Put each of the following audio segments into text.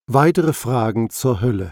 Weitere Fragen zur Hölle.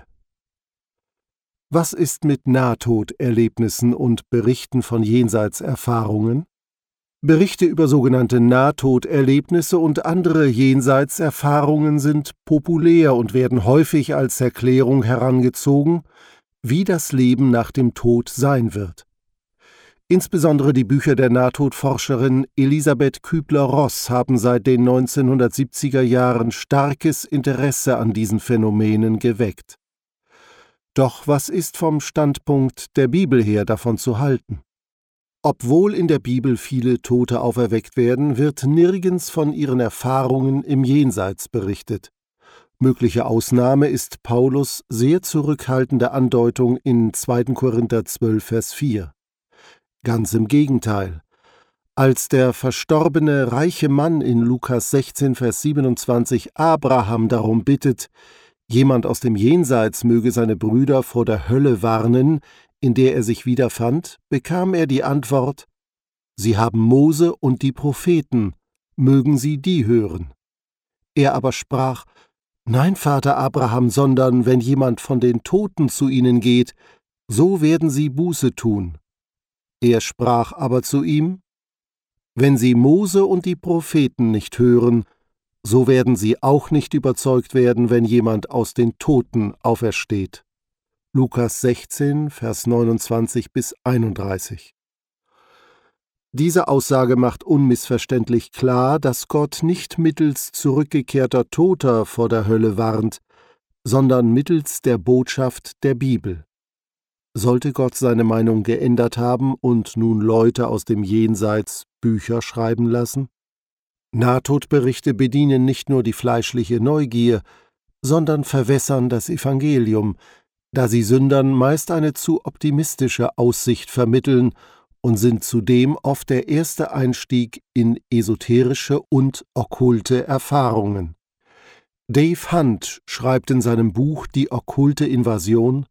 Was ist mit Nahtoderlebnissen und Berichten von Jenseitserfahrungen? Berichte über sogenannte Nahtoderlebnisse und andere Jenseitserfahrungen sind populär und werden häufig als Erklärung herangezogen, wie das Leben nach dem Tod sein wird. Insbesondere die Bücher der Nahtodforscherin Elisabeth Kübler-Ross haben seit den 1970er Jahren starkes Interesse an diesen Phänomenen geweckt. Doch was ist vom Standpunkt der Bibel her davon zu halten? Obwohl in der Bibel viele Tote auferweckt werden, wird nirgends von ihren Erfahrungen im Jenseits berichtet. Mögliche Ausnahme ist Paulus' sehr zurückhaltende Andeutung in 2. Korinther 12, Vers 4. Ganz im Gegenteil. Als der verstorbene reiche Mann in Lukas 16, Vers 27 Abraham darum bittet, jemand aus dem Jenseits möge seine Brüder vor der Hölle warnen, in der er sich wiederfand, bekam er die Antwort: Sie haben Mose und die Propheten, mögen sie die hören. Er aber sprach: Nein, Vater Abraham, sondern wenn jemand von den Toten zu ihnen geht, so werden sie Buße tun. Er sprach aber zu ihm: Wenn sie Mose und die Propheten nicht hören, so werden sie auch nicht überzeugt werden, wenn jemand aus den Toten aufersteht. Lukas 16, Vers 29 bis 31. Diese Aussage macht unmissverständlich klar, dass Gott nicht mittels zurückgekehrter Toter vor der Hölle warnt, sondern mittels der Botschaft der Bibel. Sollte Gott seine Meinung geändert haben und nun Leute aus dem Jenseits Bücher schreiben lassen? Nahtodberichte bedienen nicht nur die fleischliche Neugier, sondern verwässern das Evangelium, da sie Sündern meist eine zu optimistische Aussicht vermitteln und sind zudem oft der erste Einstieg in esoterische und okkulte Erfahrungen. Dave Hunt schreibt in seinem Buch Die okkulte Invasion: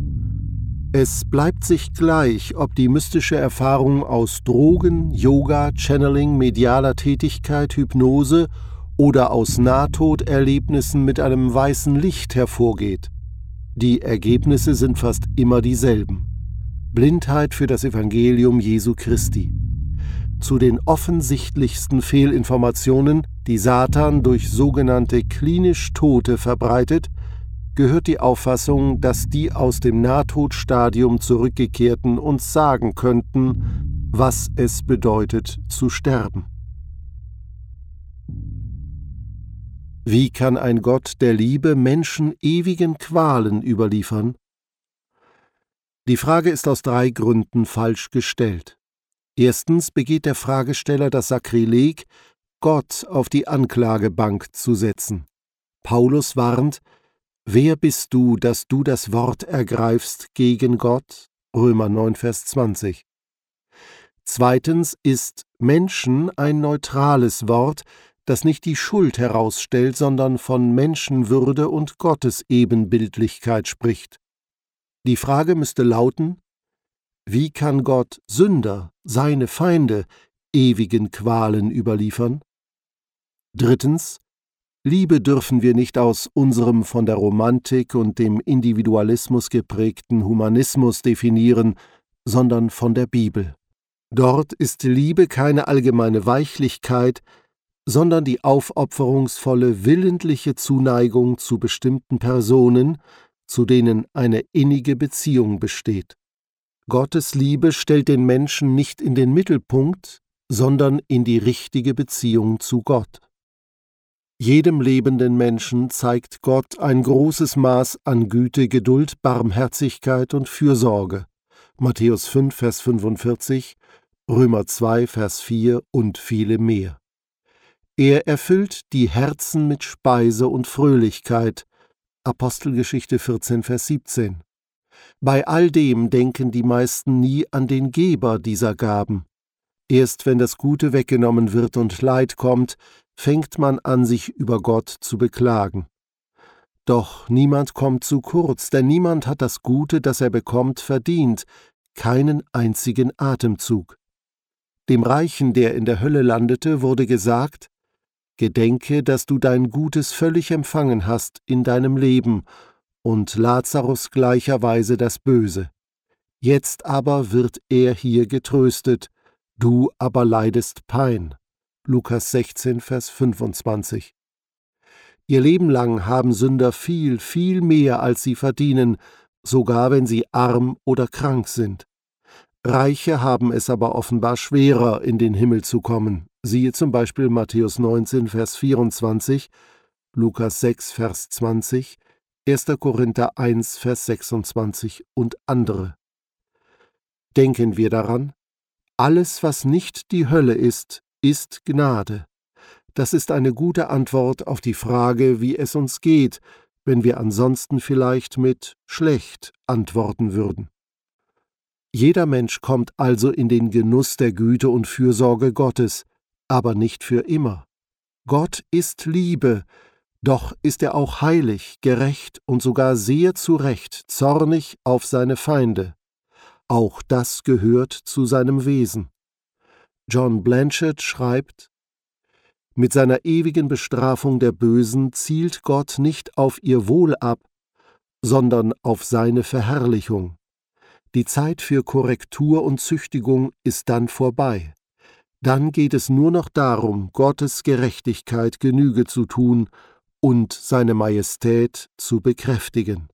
Es bleibt sich gleich, ob die mystische Erfahrung aus Drogen, Yoga, Channeling, medialer Tätigkeit, Hypnose oder aus Nahtoderlebnissen mit einem weißen Licht hervorgeht. Die Ergebnisse sind fast immer dieselben: Blindheit für das Evangelium Jesu Christi. Zu den offensichtlichsten Fehlinformationen, die Satan durch sogenannte klinisch Tote verbreitet, gehört die Auffassung, dass die aus dem Nahtodstadium Zurückgekehrten uns sagen könnten, was es bedeutet zu sterben. Wie kann ein Gott der Liebe Menschen ewigen Qualen überliefern? Die Frage ist aus 3 Gründen falsch gestellt. Erstens begeht der Fragesteller das Sakrileg, Gott auf die Anklagebank zu setzen. Paulus warnt: Wer bist du, dass du das Wort ergreifst gegen Gott? Römer 9, Vers 20. Zweitens ist Menschen ein neutrales Wort, das nicht die Schuld herausstellt, sondern von Menschenwürde und Gottes Ebenbildlichkeit spricht. Die Frage müsste lauten: Wie kann Gott Sünder, seine Feinde, ewigen Qualen überliefern? Drittens: Liebe dürfen wir nicht aus unserem von der Romantik und dem Individualismus geprägten Humanismus definieren, sondern von der Bibel. Dort ist Liebe keine allgemeine Weichlichkeit, sondern die aufopferungsvolle, willentliche Zuneigung zu bestimmten Personen, zu denen eine innige Beziehung besteht. Gottes Liebe stellt den Menschen nicht in den Mittelpunkt, sondern in die richtige Beziehung zu Gott. Jedem lebenden Menschen zeigt Gott ein großes Maß an Güte, Geduld, Barmherzigkeit und Fürsorge. Matthäus 5, Vers 45, Römer 2, Vers 4 und viele mehr. Er erfüllt die Herzen mit Speise und Fröhlichkeit. Apostelgeschichte 14, Vers 17. Bei all dem denken die meisten nie an den Geber dieser Gaben. Erst wenn das Gute weggenommen wird und Leid kommt, fängt man an, sich über Gott zu beklagen. Doch niemand kommt zu kurz, denn niemand hat das Gute, das er bekommt, verdient, keinen einzigen Atemzug. Dem Reichen, der in der Hölle landete, wurde gesagt: Gedenke, dass du dein Gutes völlig empfangen hast in deinem Leben und Lazarus gleicherweise das Böse. Jetzt aber wird er hier getröstet, du aber leidest Pein. Lukas 16, Vers 25. Ihr Leben lang haben Sünder viel, viel mehr, als sie verdienen, sogar wenn sie arm oder krank sind. Reiche haben es aber offenbar schwerer, in den Himmel zu kommen. Siehe zum Beispiel Matthäus 19, Vers 24, Lukas 6, Vers 20, 1. Korinther 1, Vers 26 und andere. Denken wir daran, alles, was nicht die Hölle ist, ist Gnade. Das ist eine gute Antwort auf die Frage, wie es uns geht, wenn wir ansonsten vielleicht mit schlecht antworten würden. Jeder Mensch kommt also in den Genuss der Güte und Fürsorge Gottes, aber nicht für immer. Gott ist Liebe, doch ist er auch heilig, gerecht und sogar sehr zu Recht zornig auf seine Feinde. Auch das gehört zu seinem Wesen. John Blanchard schreibt: Mit seiner ewigen Bestrafung der Bösen zielt Gott nicht auf ihr Wohl ab, sondern auf seine Verherrlichung. Die Zeit für Korrektur und Züchtigung ist dann vorbei. Dann geht es nur noch darum, Gottes Gerechtigkeit Genüge zu tun und seine Majestät zu bekräftigen.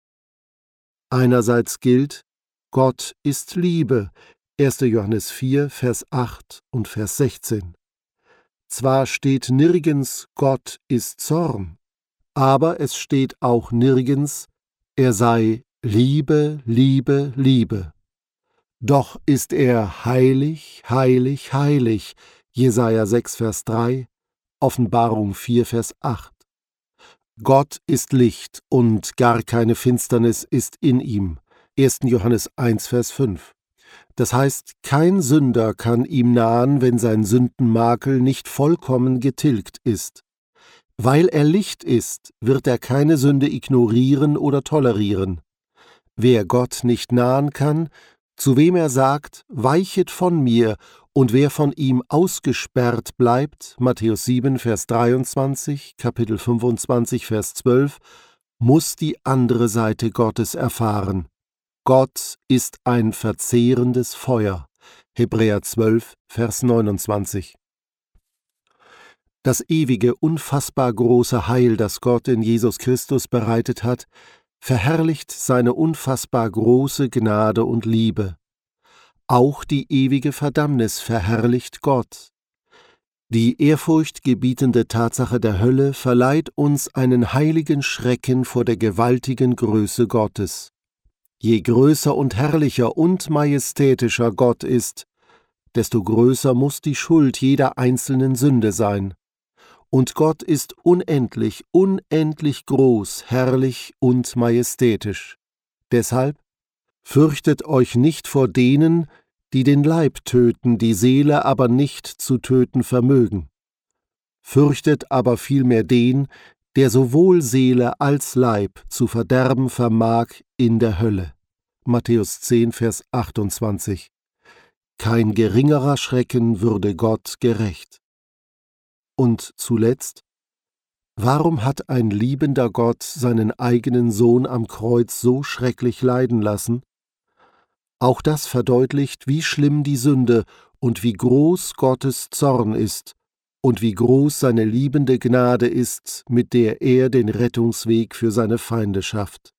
Einerseits gilt, Gott ist Liebe, 1. Johannes 4, Vers 8 und Vers 16. Zwar steht nirgends, Gott ist Zorn, aber es steht auch nirgends, er sei Liebe, Liebe, Liebe. Doch ist er heilig, heilig, heilig, Jesaja 6, Vers 3, Offenbarung 4, Vers 8. Gott ist Licht und gar keine Finsternis ist in ihm, 1. Johannes 1, Vers 5. Das heißt, kein Sünder kann ihm nahen, wenn sein Sündenmakel nicht vollkommen getilgt ist. Weil er Licht ist, wird er keine Sünde ignorieren oder tolerieren. Wer Gott nicht nahen kann, zu wem er sagt, weichet von mir, und wer von ihm ausgesperrt bleibt, Matthäus 7, Vers 23, Kapitel 25, Vers 12, muss die andere Seite Gottes erfahren. Gott ist ein verzehrendes Feuer, Hebräer 12, Vers 29. Das ewige, unfassbar große Heil, das Gott in Jesus Christus bereitet hat, verherrlicht seine unfassbar große Gnade und Liebe. Auch die ewige Verdammnis verherrlicht Gott. Die ehrfurchtgebietende Tatsache der Hölle verleiht uns einen heiligen Schrecken vor der gewaltigen Größe Gottes. Je größer und herrlicher und majestätischer Gott ist, desto größer muss die Schuld jeder einzelnen Sünde sein. Und Gott ist unendlich, unendlich groß, herrlich und majestätisch. Deshalb fürchtet euch nicht vor denen, die den Leib töten, die Seele aber nicht zu töten vermögen. Fürchtet aber vielmehr den, der sowohl Seele als Leib zu verderben vermag in der Hölle. Matthäus 10, Vers 28. Kein geringerer Schrecken würde Gott gerecht. Und zuletzt, warum hat ein liebender Gott seinen eigenen Sohn am Kreuz so schrecklich leiden lassen? Auch das verdeutlicht, wie schlimm die Sünde und wie groß Gottes Zorn ist und wie groß seine liebende Gnade ist, mit der er den Rettungsweg für seine Feinde schafft.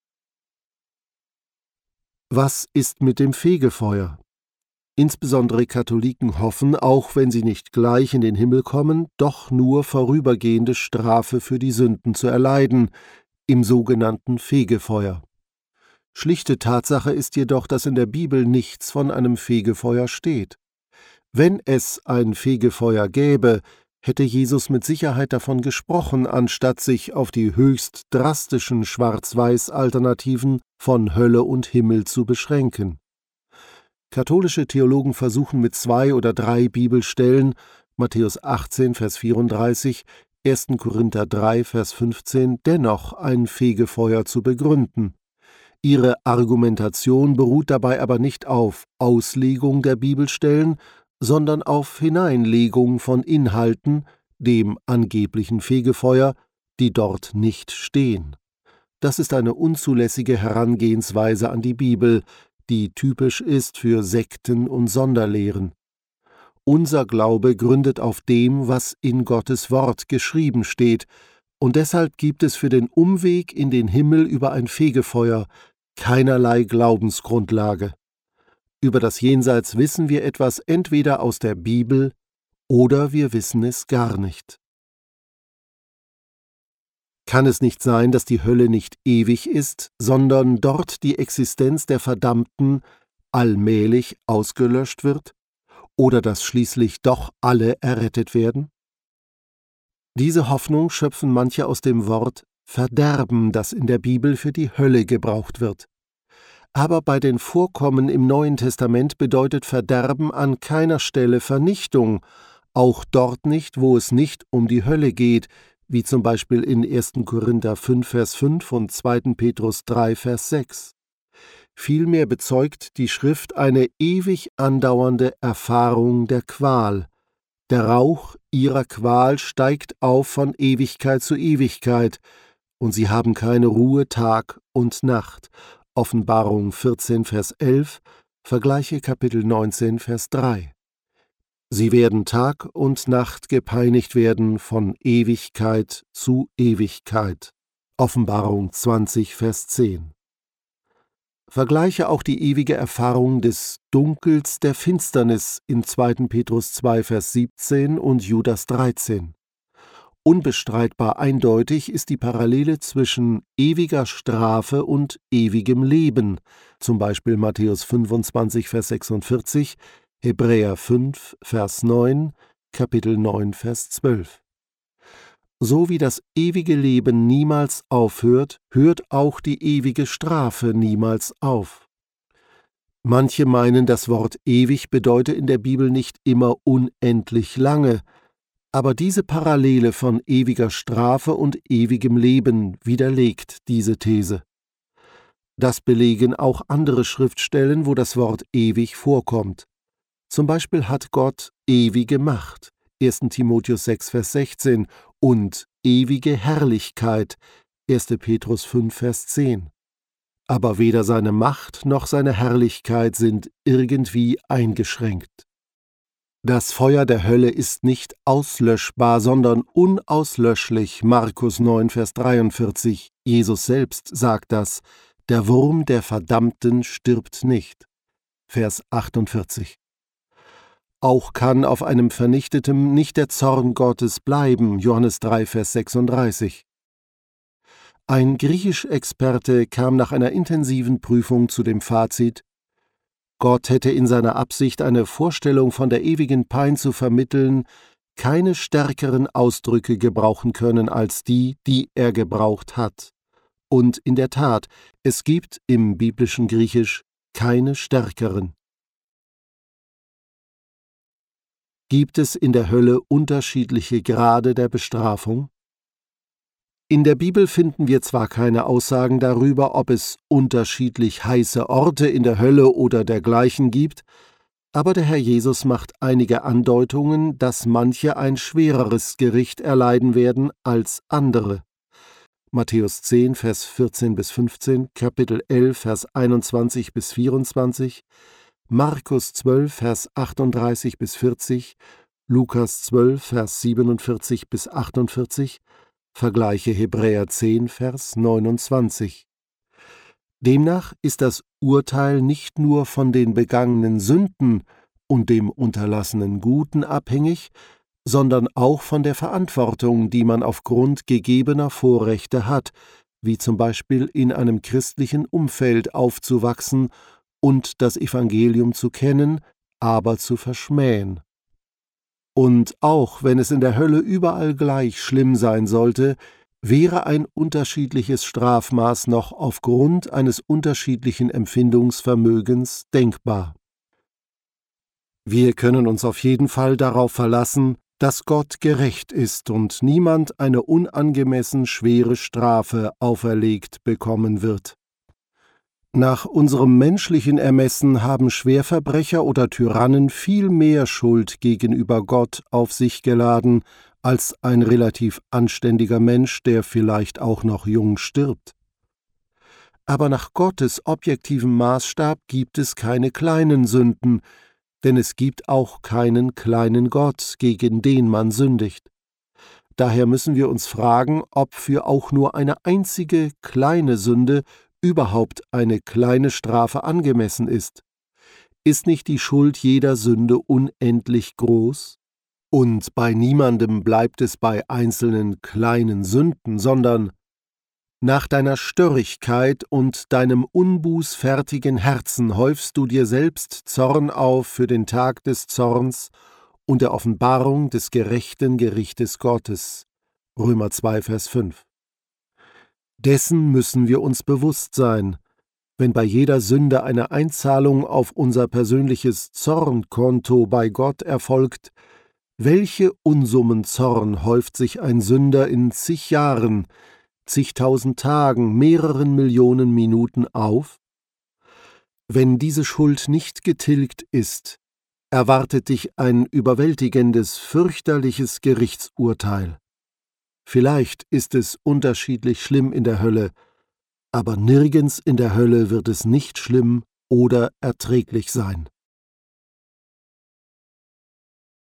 Was ist mit dem Fegefeuer? Insbesondere Katholiken hoffen, auch wenn sie nicht gleich in den Himmel kommen, doch nur vorübergehende Strafe für die Sünden zu erleiden, im sogenannten Fegefeuer. Schlichte Tatsache ist jedoch, dass in der Bibel nichts von einem Fegefeuer steht. Wenn es ein Fegefeuer gäbe, hätte Jesus mit Sicherheit davon gesprochen, anstatt sich auf die höchst drastischen Schwarz-Weiß-Alternativen von Hölle und Himmel zu beschränken. Katholische Theologen versuchen mit 2 oder 3 Bibelstellen, Matthäus 18, Vers 34, 1. Korinther 3, Vers 15, dennoch ein Fegefeuer zu begründen. Ihre Argumentation beruht dabei aber nicht auf Auslegung der Bibelstellen, sondern auf Hineinlegung von Inhalten, dem angeblichen Fegefeuer, die dort nicht stehen. Das ist eine unzulässige Herangehensweise an die Bibel, die typisch ist für Sekten und Sonderlehren. Unser Glaube gründet auf dem, was in Gottes Wort geschrieben steht, und deshalb gibt es für den Umweg in den Himmel über ein Fegefeuer keinerlei Glaubensgrundlage. Über das Jenseits wissen wir etwas entweder aus der Bibel oder wir wissen es gar nicht. Kann es nicht sein, dass die Hölle nicht ewig ist, sondern dort die Existenz der Verdammten allmählich ausgelöscht wird? Oder dass schließlich doch alle errettet werden? Diese Hoffnung schöpfen manche aus dem Wort Verderben, das in der Bibel für die Hölle gebraucht wird. Aber bei den Vorkommen im Neuen Testament bedeutet Verderben an keiner Stelle Vernichtung, auch dort nicht, wo es nicht um die Hölle geht, wie zum Beispiel in 1. Korinther 5, Vers 5 und 2. Petrus 3, Vers 6. Vielmehr bezeugt die Schrift eine ewig andauernde Erfahrung der Qual. Der Rauch ihrer Qual steigt auf von Ewigkeit zu Ewigkeit, und sie haben keine Ruhe Tag und Nacht. Offenbarung 14, Vers 11, vergleiche Kapitel 19, Vers 3. Sie werden Tag und Nacht gepeinigt werden von Ewigkeit zu Ewigkeit. Offenbarung 20, Vers 10. Vergleiche auch die ewige Erfahrung des Dunkels der Finsternis in 2. Petrus 2, Vers 17 und Judas 13. Unbestreitbar eindeutig ist die Parallele zwischen ewiger Strafe und ewigem Leben, zum Beispiel Matthäus 25, Vers 46, Hebräer 5, Vers 9, Kapitel 9, Vers 12. So wie das ewige Leben niemals aufhört, hört auch die ewige Strafe niemals auf. Manche meinen, das Wort ewig bedeute in der Bibel nicht immer unendlich lange, aber diese Parallele von ewiger Strafe und ewigem Leben widerlegt diese These. Das belegen auch andere Schriftstellen, wo das Wort ewig vorkommt. Zum Beispiel hat Gott ewige Macht, 1. Timotheus 6, Vers 16, und ewige Herrlichkeit, 1. Petrus 5, Vers 10. Aber weder seine Macht noch seine Herrlichkeit sind irgendwie eingeschränkt. Das Feuer der Hölle ist nicht auslöschbar, sondern unauslöschlich. Markus 9, Vers 43. Jesus selbst sagt das: Der Wurm der Verdammten stirbt nicht. Vers 48. Auch kann auf einem Vernichteten nicht der Zorn Gottes bleiben. Johannes 3, Vers 36. Ein Griechisch-Experte kam nach einer intensiven Prüfung zu dem Fazit: Gott hätte in seiner Absicht, eine Vorstellung von der ewigen Pein zu vermitteln, keine stärkeren Ausdrücke gebrauchen können als die, die er gebraucht hat. Und in der Tat, es gibt im biblischen Griechisch keine stärkeren. Gibt es in der Hölle unterschiedliche Grade der Bestrafung? In der Bibel finden wir zwar keine Aussagen darüber, ob es unterschiedlich heiße Orte in der Hölle oder dergleichen gibt, aber der Herr Jesus macht einige Andeutungen, dass manche ein schwereres Gericht erleiden werden als andere. Matthäus 10, Vers 14 bis 15, Kapitel 11, Vers 21 bis 24, Markus 12, Vers 38 bis 40, Lukas 12, Vers 47 bis 48, vergleiche Hebräer 10, Vers 29. Demnach ist das Urteil nicht nur von den begangenen Sünden und dem unterlassenen Guten abhängig, sondern auch von der Verantwortung, die man aufgrund gegebener Vorrechte hat, wie zum Beispiel in einem christlichen Umfeld aufzuwachsen und das Evangelium zu kennen, aber zu verschmähen. Und auch wenn es in der Hölle überall gleich schlimm sein sollte, wäre ein unterschiedliches Strafmaß noch aufgrund eines unterschiedlichen Empfindungsvermögens denkbar. Wir können uns auf jeden Fall darauf verlassen, dass Gott gerecht ist und niemand eine unangemessen schwere Strafe auferlegt bekommen wird. Nach unserem menschlichen Ermessen haben Schwerverbrecher oder Tyrannen viel mehr Schuld gegenüber Gott auf sich geladen als ein relativ anständiger Mensch, der vielleicht auch noch jung stirbt. Aber nach Gottes objektivem Maßstab gibt es keine kleinen Sünden, denn es gibt auch keinen kleinen Gott, gegen den man sündigt. Daher müssen wir uns fragen, ob für auch nur eine einzige kleine Sünde überhaupt eine kleine Strafe angemessen ist. Ist nicht die Schuld jeder Sünde unendlich groß? Und bei niemandem bleibt es bei einzelnen kleinen Sünden, sondern nach deiner Störrigkeit und deinem unbußfertigen Herzen häufst du dir selbst Zorn auf für den Tag des Zorns und der Offenbarung des gerechten Gerichtes Gottes. Römer 2, Vers 5. Dessen müssen wir uns bewusst sein, wenn bei jeder Sünde eine Einzahlung auf unser persönliches Zornkonto bei Gott erfolgt. Welche Unsummen Zorn häuft sich ein Sünder in zig Jahren, zigtausend Tagen, mehreren Millionen Minuten auf? Wenn diese Schuld nicht getilgt ist, erwartet dich ein überwältigendes, fürchterliches Gerichtsurteil. Vielleicht ist es unterschiedlich schlimm in der Hölle, aber nirgends in der Hölle wird es nicht schlimm oder erträglich sein.